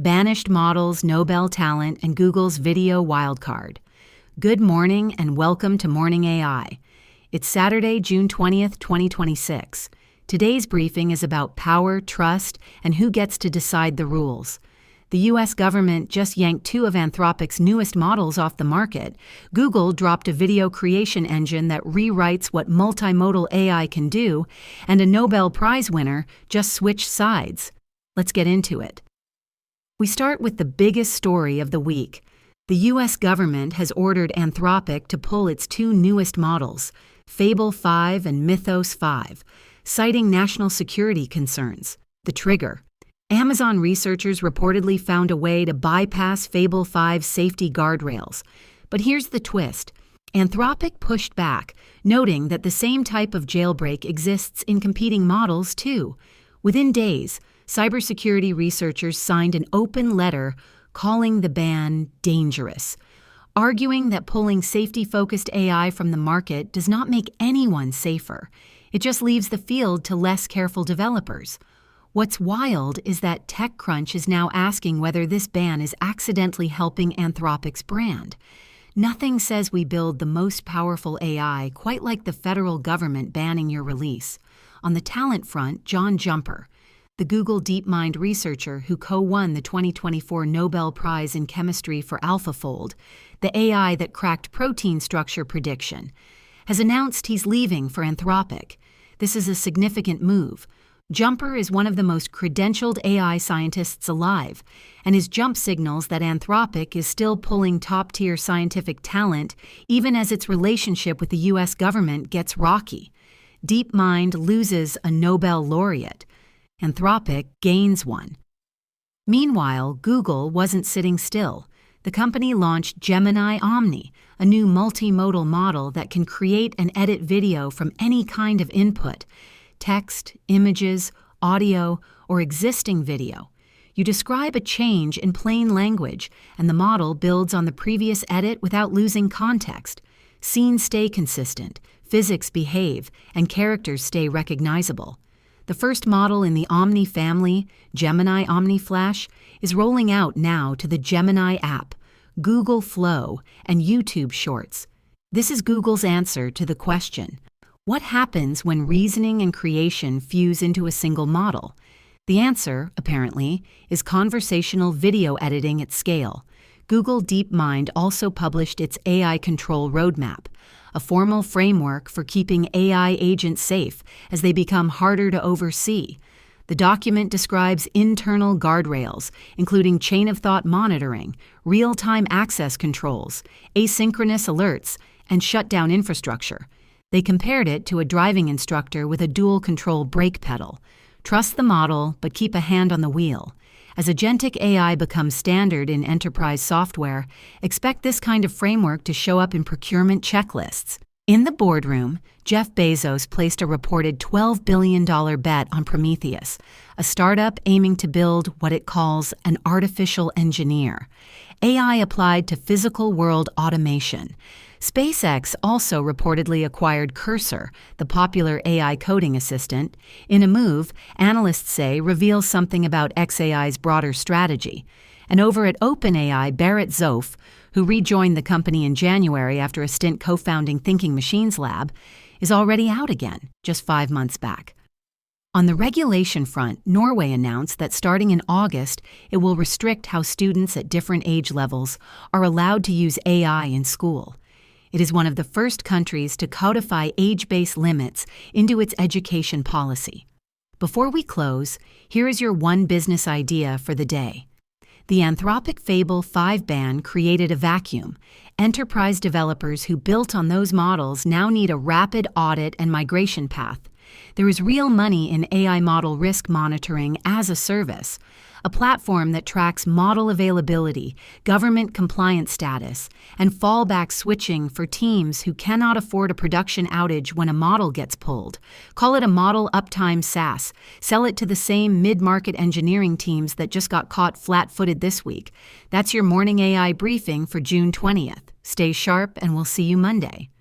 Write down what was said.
Banished Models, Nobel Talent, and Google's Video Wildcard. Good morning and welcome to Morning AI. It's Saturday, June 20th, 2026. Today's briefing is about power, trust, and who gets to decide the rules. The U.S. government just yanked two of Anthropic's newest models off the market. Google dropped a video creation engine that rewrites what multimodal AI can do, and a Nobel Prize winner just switched sides. Let's get into it. We start with the biggest story of the week. The U.S. government has ordered Anthropic to pull its two newest models, Fable 5 and Mythos 5, citing national security concerns. The trigger: Amazon researchers reportedly found a way to bypass Fable 5's safety guardrails. But here's the twist. Anthropic pushed back, noting that the same type of jailbreak exists in competing models too. Within days, cybersecurity researchers signed an open letter calling the ban dangerous, arguing that pulling safety-focused AI from the market does not make anyone safer. It just leaves the field to less careful developers. What's wild is that TechCrunch is now asking whether this ban is accidentally helping Anthropic's brand. Nothing says we build the most powerful AI quite like the federal government banning your release. On the talent front, John Jumper, the Google DeepMind researcher who co-won the 2024 Nobel Prize in Chemistry for AlphaFold, the AI that cracked protein structure prediction, has announced he's leaving for Anthropic. This is a significant move. Jumper is one of the most credentialed AI scientists alive, and his jump signals that Anthropic is still pulling top-tier scientific talent even as its relationship with the U.S. government gets rocky. DeepMind loses a Nobel laureate. Anthropic gains one. Meanwhile, Google wasn't sitting still. The company launched Gemini Omni, a new multimodal model that can create and edit video from any kind of input: text, images, audio, or existing video. You describe a change in plain language, and the model builds on the previous edit without losing context. Scenes stay consistent, physics behave, and characters stay recognizable. The first model in the Omni family, Gemini Omni Flash, is rolling out now to the Gemini app, Google Flow, and YouTube Shorts. This is Google's answer to the question: what happens when reasoning and creation fuse into a single model? The answer, apparently, is conversational video editing at scale. Google DeepMind also published its AI Control Roadmap, a formal framework for keeping AI agents safe as they become harder to oversee. The document describes internal guardrails, including chain-of-thought monitoring, real-time access controls, asynchronous alerts, and shutdown infrastructure. They compared it to a driving instructor with a dual-control brake pedal. Trust the model, but keep a hand on the wheel. As agentic AI becomes standard in enterprise software, expect this kind of framework to show up in procurement checklists. In the boardroom, Jeff Bezos placed a reported $12 billion bet on Prometheus, a startup aiming to build what it calls an artificial engineer, AI applied to physical world automation. SpaceX also reportedly acquired Cursor, the popular AI coding assistant, in a move analysts say reveals something about xAI's broader strategy. And over at OpenAI, Barrett Zoff, who rejoined the company in January after a stint co-founding Thinking Machines Lab, is already out again, just 5 months back. On the regulation front, Norway announced that starting in August, it will restrict how students at different age levels are allowed to use AI in school. It is one of the first countries to codify age-based limits into its education policy. Before we close, here is your one business idea for the day. The Anthropic Fable 5 ban created a vacuum. Enterprise developers who built on those models now need a rapid audit and migration path. There is real money in AI model risk monitoring as a service, a platform that tracks model availability, government compliance status, and fallback switching for teams who cannot afford a production outage when a model gets pulled. Call it a model uptime SaaS. Sell it to the same mid-market engineering teams that just got caught flat-footed this week. That's your Morning AI briefing for June 20th. Stay sharp, and we'll see you Monday.